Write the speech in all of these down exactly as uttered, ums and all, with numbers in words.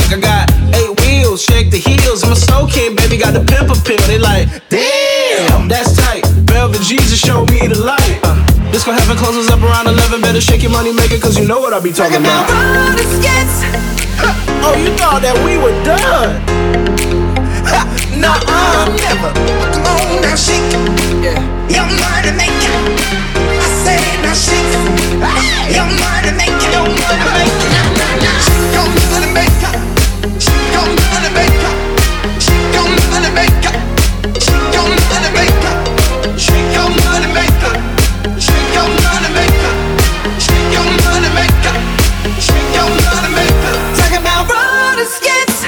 like I got eight wheels, shake the heels. I'm a soul king, baby, got the pimp pill. They like, damn, that's tight. Velvet Jesus showed me the light. Uh, this gon' heaven closes up around eleven. Better shake your money maker, cause you know what I be talking about. Roller skates. Oh, you thought that we were done? Nuh-uh, never. Come on now, shake. Yeah. Your money maker. I say now shake. Hey. Your money maker. Your money maker. Nah, nah, nah. Shake your money maker. Shake your money maker. Shake your money maker. Shake your money maker. Shake your money maker. Shake your money maker. Shake your money maker. Shake your money maker. Talking about roller skates.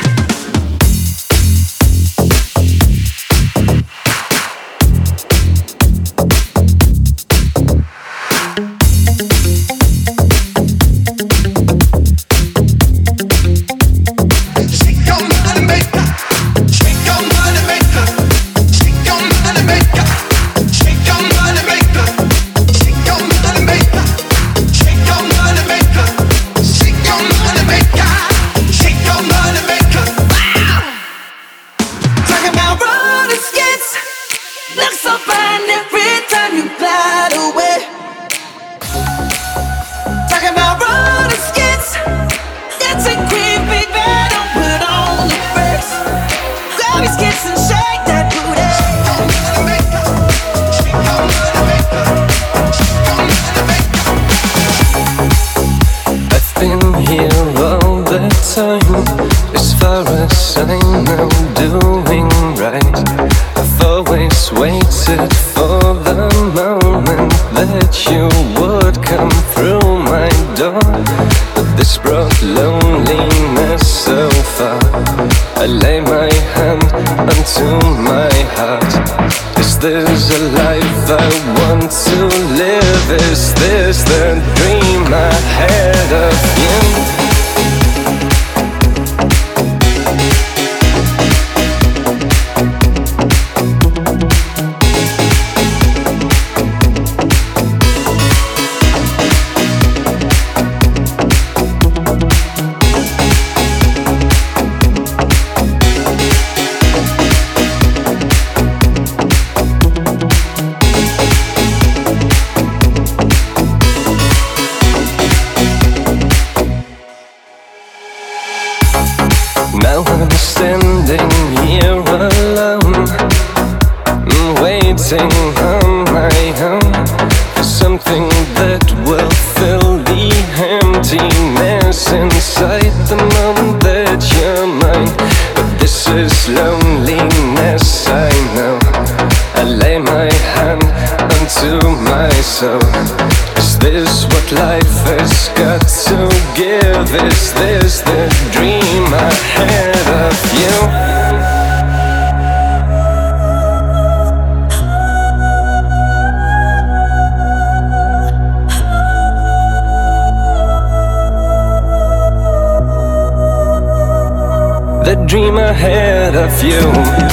Dream ahead of you.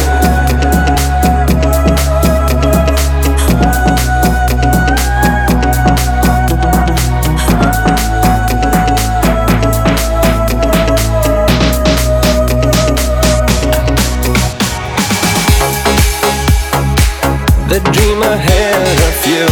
The dream ahead of you.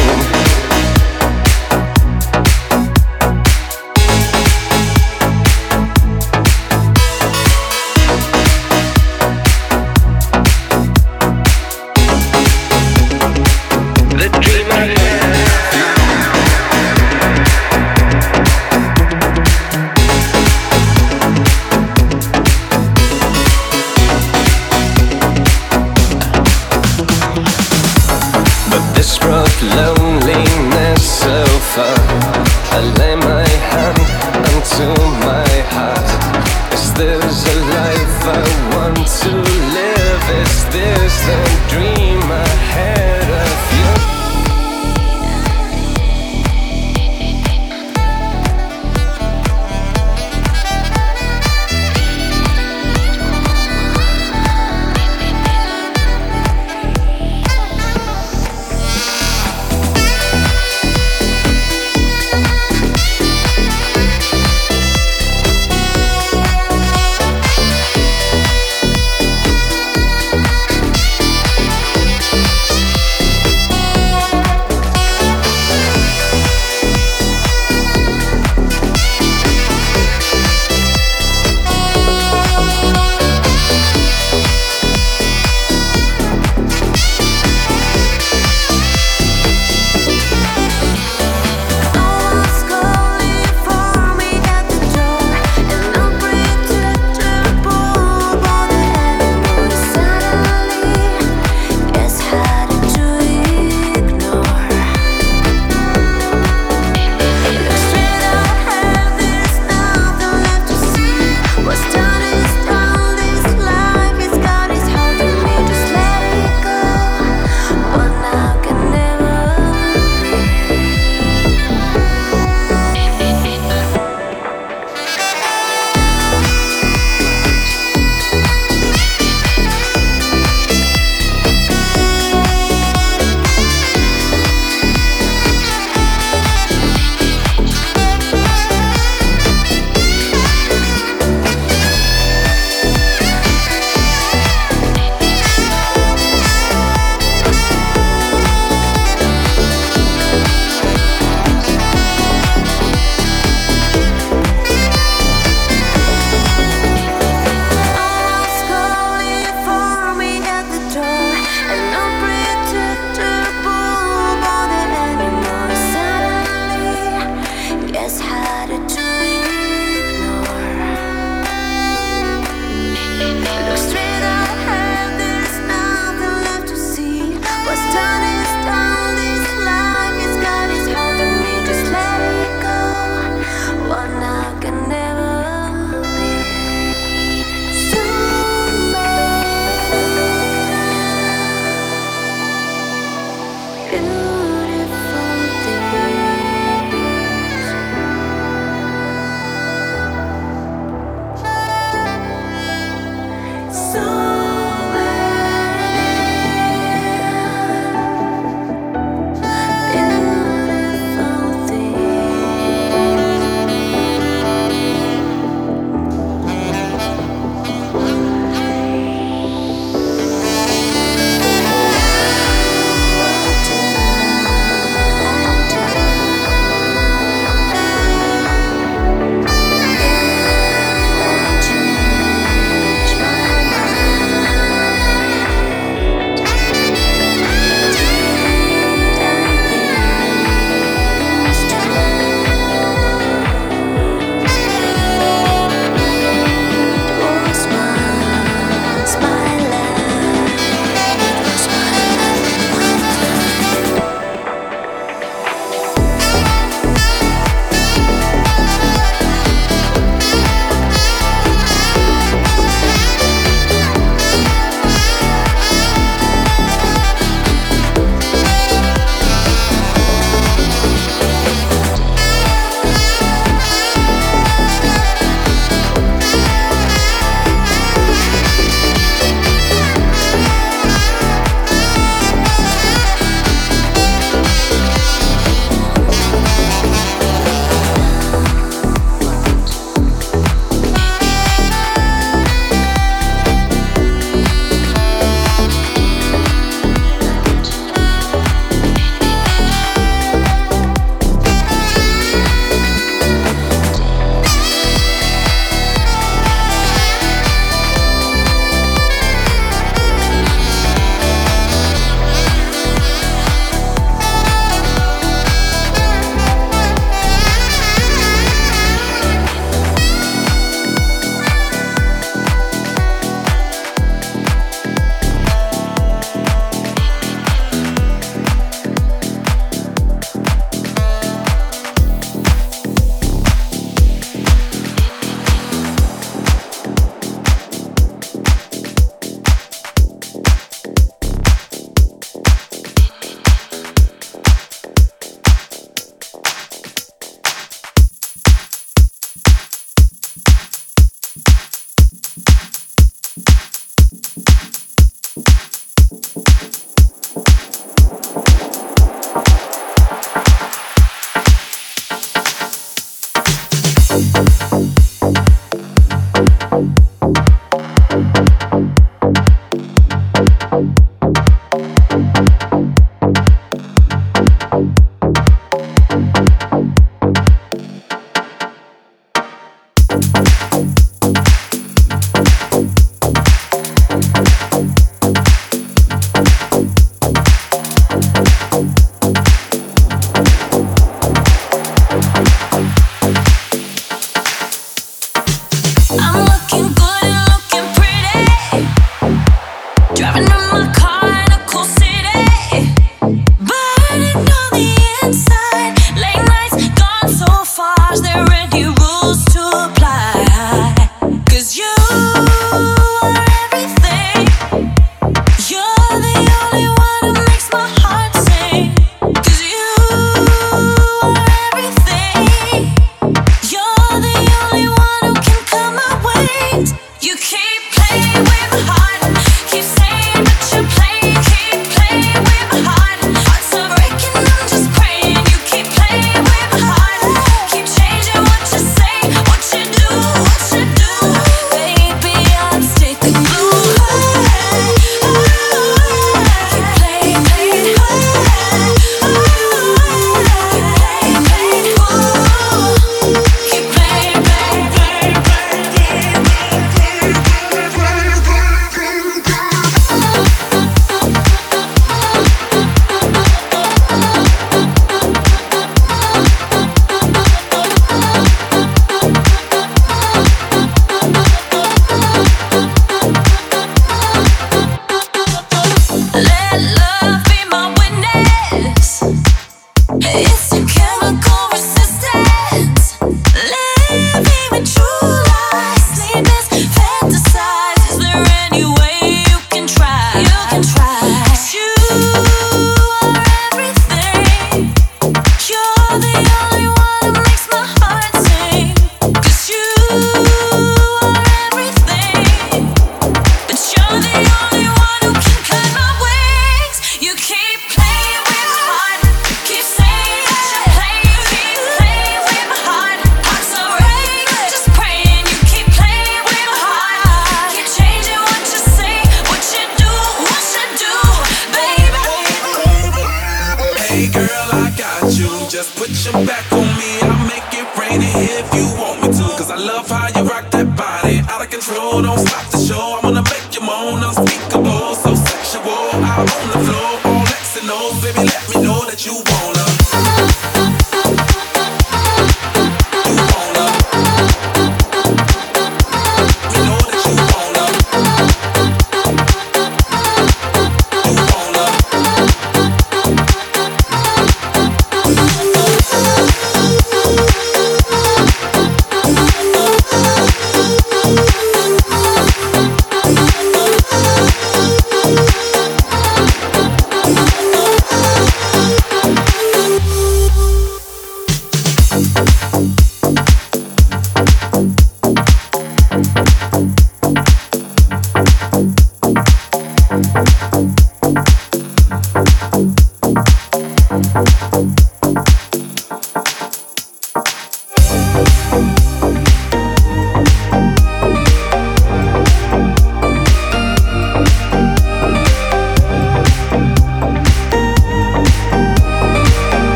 don't stop the show. I wanna make you moan, unspeakable, so sexual. Out on the floor, all X and O's. Baby, let me know that you wanna.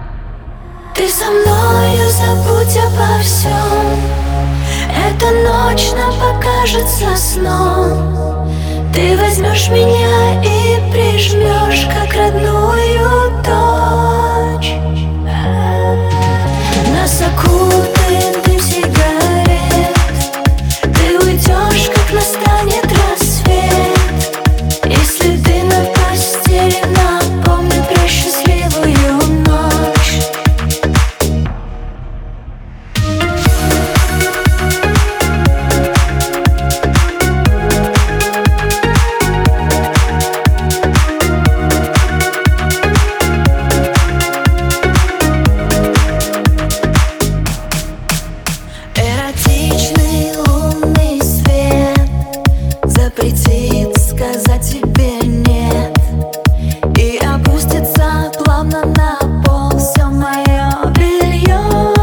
Ты со мною забудь обо всем. Эта ночь точно покажется сном. Ты возьмешь меня и прижмешь, как родную дочь. Нас окутает дым сигарет. Ты уйдешь, как настанет рассвет. Если ты на постели, напомни про счастливую ночь. Эротичный лунный свет запретит сказать тебе нет, и опустится плавно на пол все мое белье.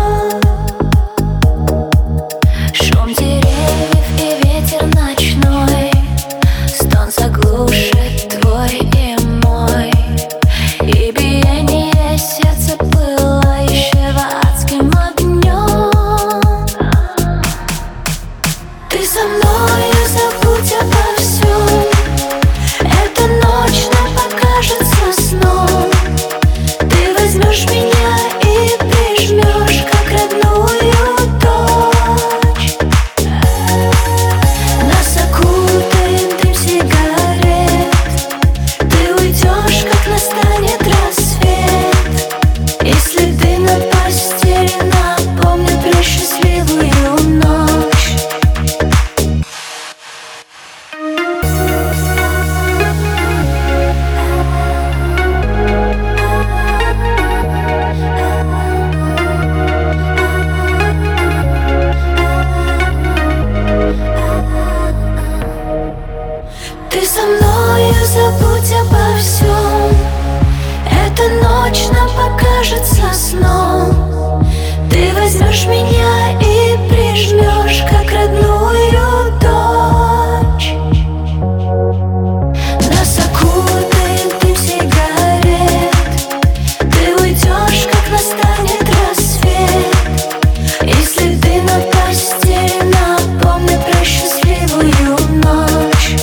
Шум деревьев и ветер ночной, стон заглушит твой и мой, и биение сердца пылающего адским огнем. Ты со мною, забудь обо всем. Эта ночь нам покажется сном. Ты возьмешь меня и прижмешь, как родную дочь. Нас окутает дым сигарет. Ты уйдешь, как настанет рассвет. Если ты на постели, напомни про счастливую ночь. Ты со мною, забудь обо всем. Эта ночь нам покажется сном. Ты возьмешь меня и прижмешь, как родную дочь. Нас окутает дым сигарет. Ты уйдешь, как настанет рассвет. Если ты на постели, напомни про счастливую ночь.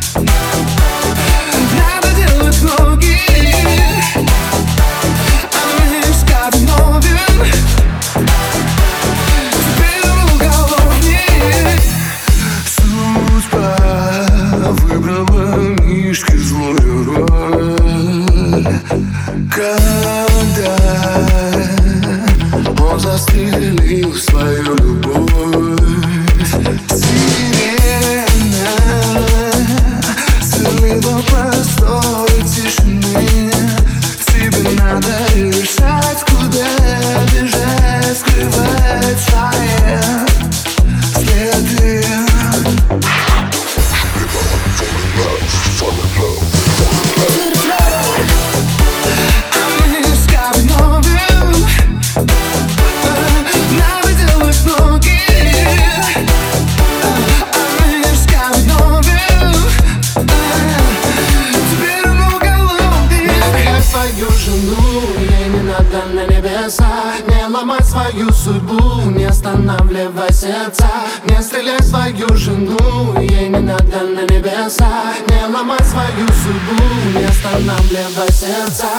I'm просторы тишины. Тебе надо решать, куда бежать, скрывать свои следы. На небеса, не ломай свою судьбу, не останавливай сердца, не стреляй свою жену. Ей не надо на небеса, не ломай свою судьбу, не останавливай сердца.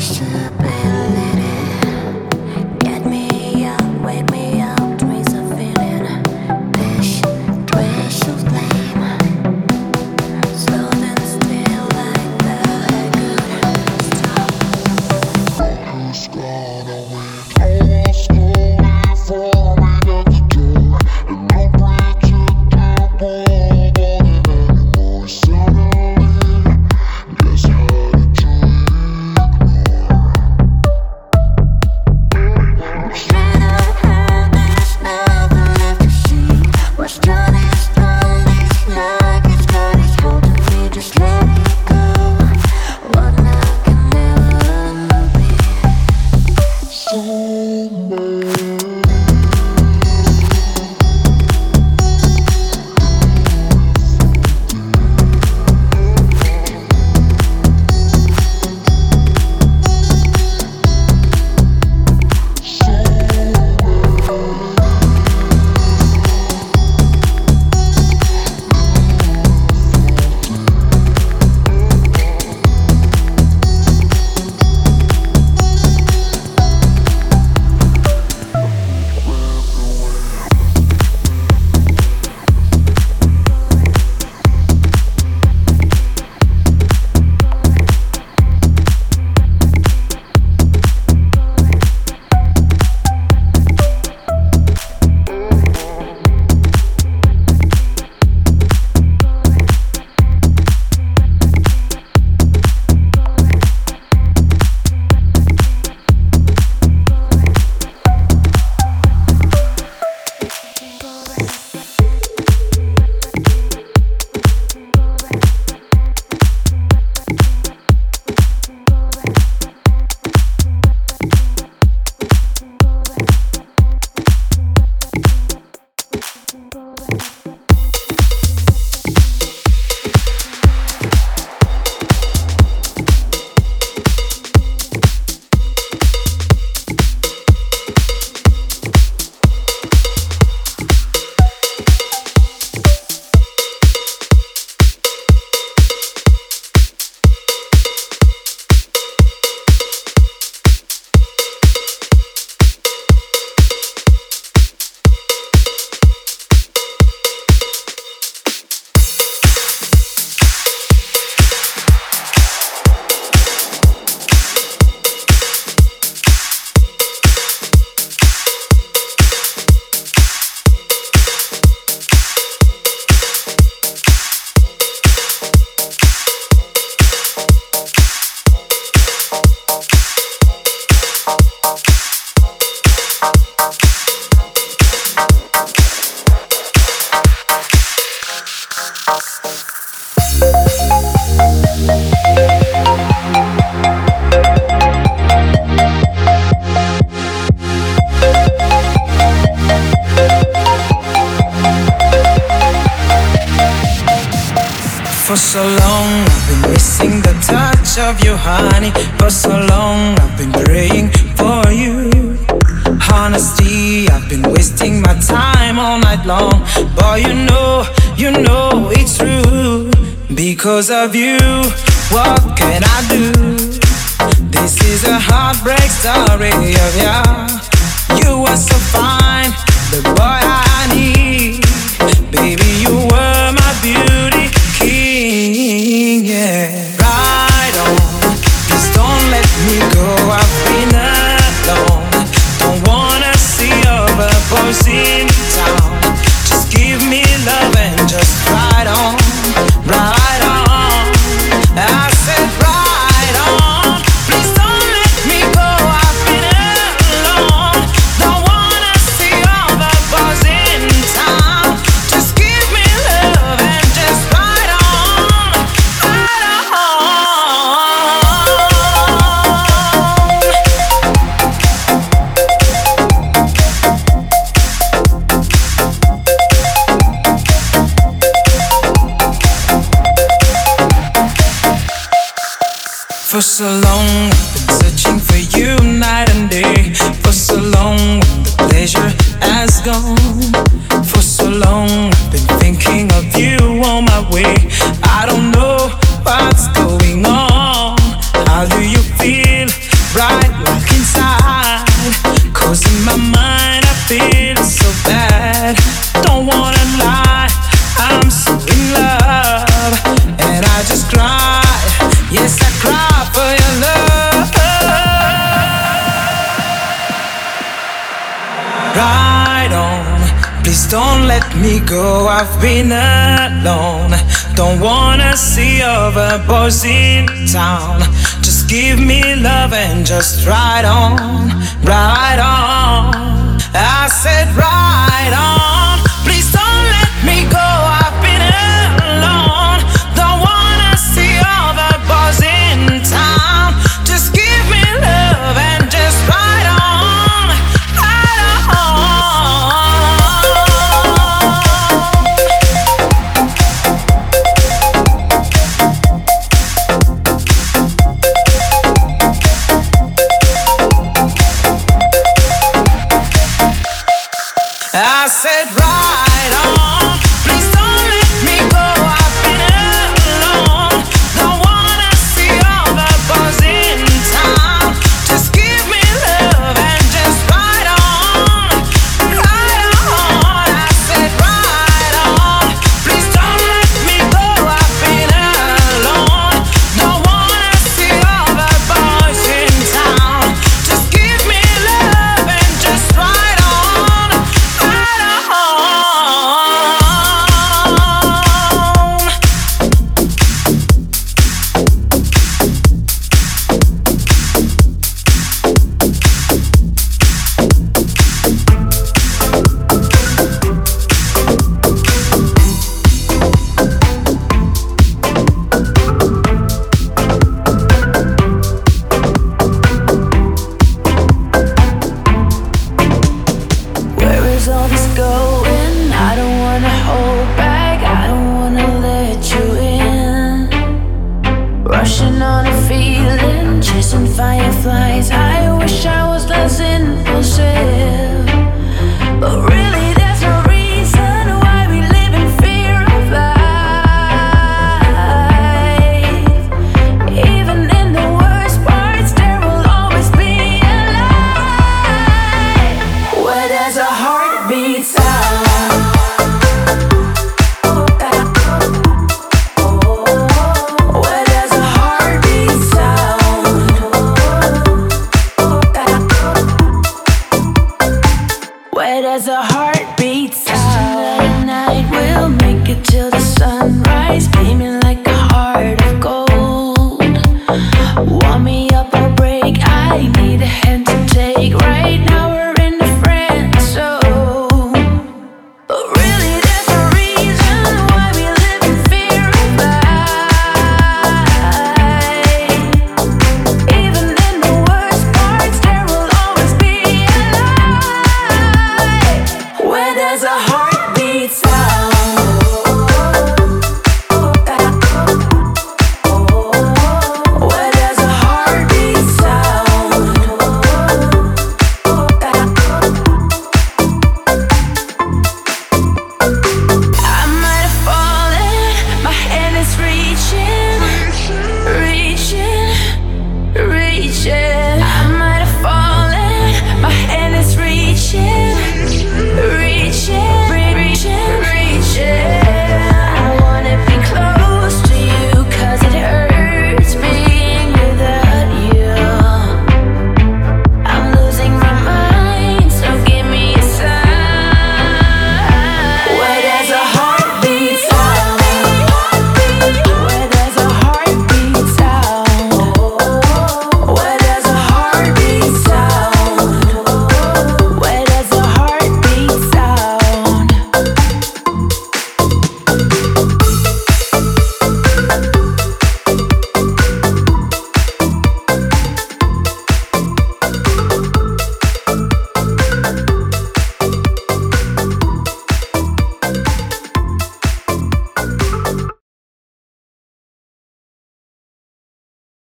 For so long I've been missing the touch of you, honey. For so long I've been praying for you. Honesty, I've been wasting my time all night long. Boy, you know, you know it's true. Because of you, what can I do? This is a heartbreak story of ya. You were so fine, the boy I need. Baby, you were my beauty king, yeah. Ride on, please don't let me go. I've been alone, don't wanna see other boys in town. Just give me love and just ride on, ride on. I said ride on, please don't let me go. I've been alone, don't wanna see other boys in town. Just give me love and just ride on, ride For so long I've been searching for you night and day. For so long the pleasure has gone. For so long I've been thinking of you on my way. I don't know what's going on. How do you feel? please don't let me go. I've been alone. Don't wanna see other boys in town. Just give me love and just ride on, ride on. I said ride on. Please don't let me go. I've been alone. Don't wanna see other boys in town. Just give me love and just ride on, ride on. I said ride on. Please don't let me go. I've been alone. Don't wanna see all the boys in town. Just give me love and just ride on, ride on. I said ride on. Please don't let me go. I've been alone. Don't wanna see all the boys in town. Just give me love and just ride on, ride on. Where is all this going? I don't wanna hold back, I don't wanna let you in. Rushing on a feeling, chasing fireflies. I wish I was less impulsive, but really there's no reason why we live in fear of life. Even in the worst parts, there will always be a light. Where there's a heartbeat sound, where there's a heartbeat sound, where there's a heart.